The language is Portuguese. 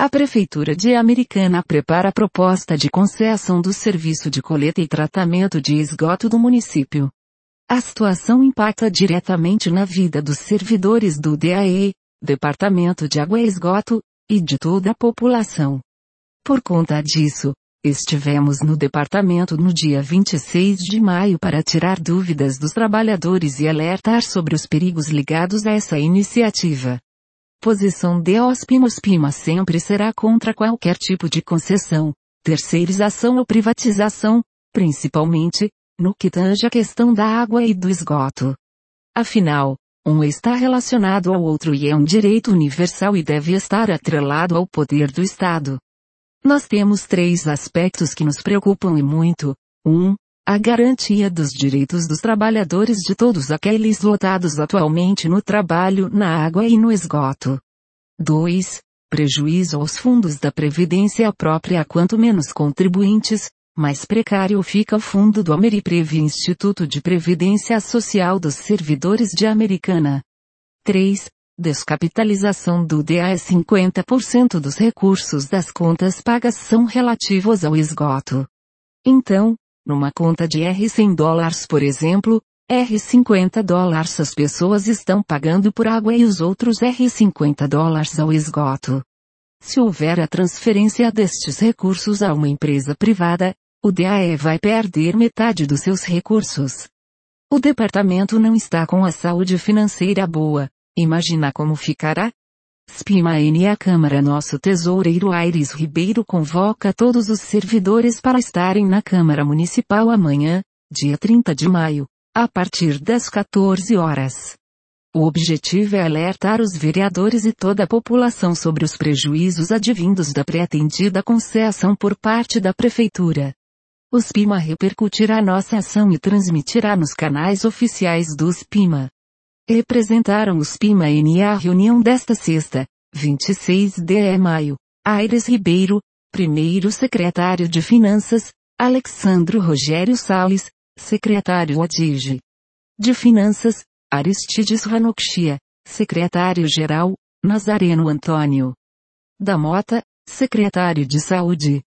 A Prefeitura de Americana prepara a proposta de concessão do serviço de coleta e tratamento de esgoto do município. A situação impacta diretamente na vida dos servidores do DAE, Departamento de Água e Esgoto, e de toda a população. Por conta disso, estivemos no departamento no dia 26 de maio para tirar dúvidas dos trabalhadores e alertar sobre os perigos ligados a essa iniciativa. Posição de OSPIMA. OSPIMA sempre será contra qualquer tipo de concessão, terceirização ou privatização, principalmente, no que tange a questão da água e do esgoto. Afinal, um está relacionado ao outro e é um direito universal e deve estar atrelado ao poder do Estado. Nós temos 3 aspectos que nos preocupam e muito. 1. A garantia dos direitos dos trabalhadores de todos aqueles lotados atualmente no trabalho, na água e no esgoto. 2. Prejuízo aos fundos da Previdência própria. Quanto menos contribuintes, mais precário fica o fundo do Ameriprev, Instituto de Previdência Social dos Servidores de Americana. 3. Descapitalização do DAE. 50% dos recursos das contas pagas são relativos ao esgoto. Então, numa conta de $100, por exemplo, $50 as pessoas estão pagando por água e os outros $50 ao esgoto. Se houver a transferência destes recursos a uma empresa privada, o DAE vai perder metade dos seus recursos. O departamento não está com a saúde financeira boa. Imagina como ficará? SPIMA-N. A Câmara. Nosso tesoureiro Aires Ribeiro convoca todos os servidores para estarem na Câmara Municipal amanhã, dia 30 de maio, a partir das 14 horas. O objetivo é alertar os vereadores e toda a população sobre os prejuízos advindos da pretendida concessão por parte da Prefeitura. O SPIMA repercutirá nossa ação e transmitirá nos canais oficiais do SPIMA. Representaram o SPIMA-N à reunião desta sexta, 26 de maio, Aires Ribeiro, primeiro secretário de Finanças, Alexandro Rogério Salles, secretário ADIGE de Finanças, Aristides Ranocchia, secretário-geral, Nazareno Antônio da Mota, secretário de Saúde,